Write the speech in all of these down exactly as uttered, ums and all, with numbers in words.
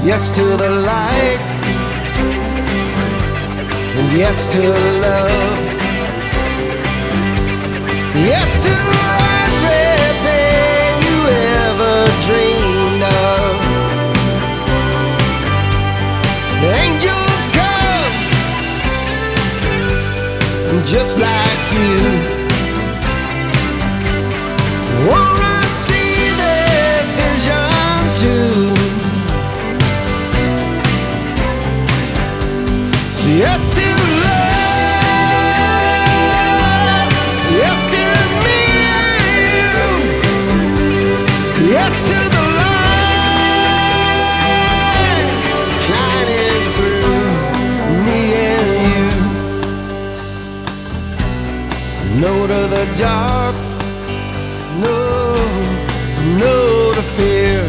Yes to the light, and yes to love. Yes to everything you ever dreamed of. Angels come just like you. Wanna see their vision too. So yes to love, yes to me, yes to the light shining through me and you. No to the dark, no, no to fear.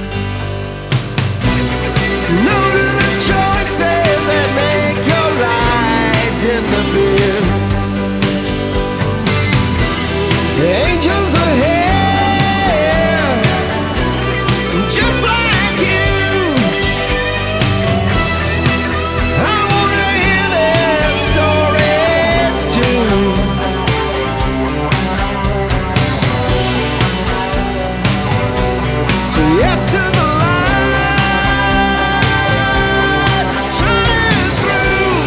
No to the choices that make your life disappear. The angels are here, just like you. I wanna hear their stories too. So yes to the light shining through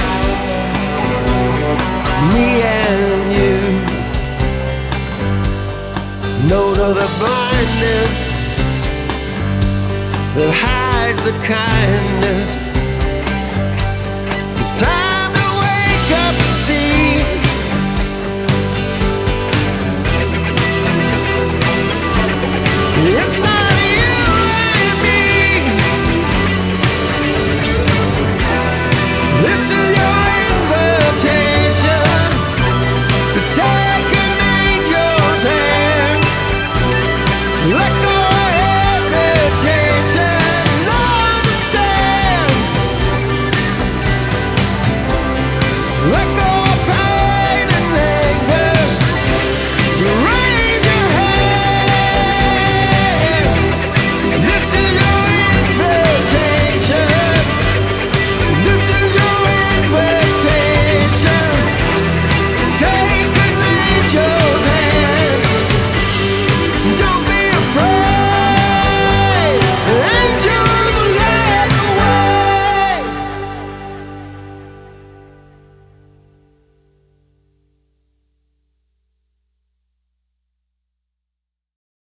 me and you. No to the blindness that hides the kindness. It's time to wake up and see. Inside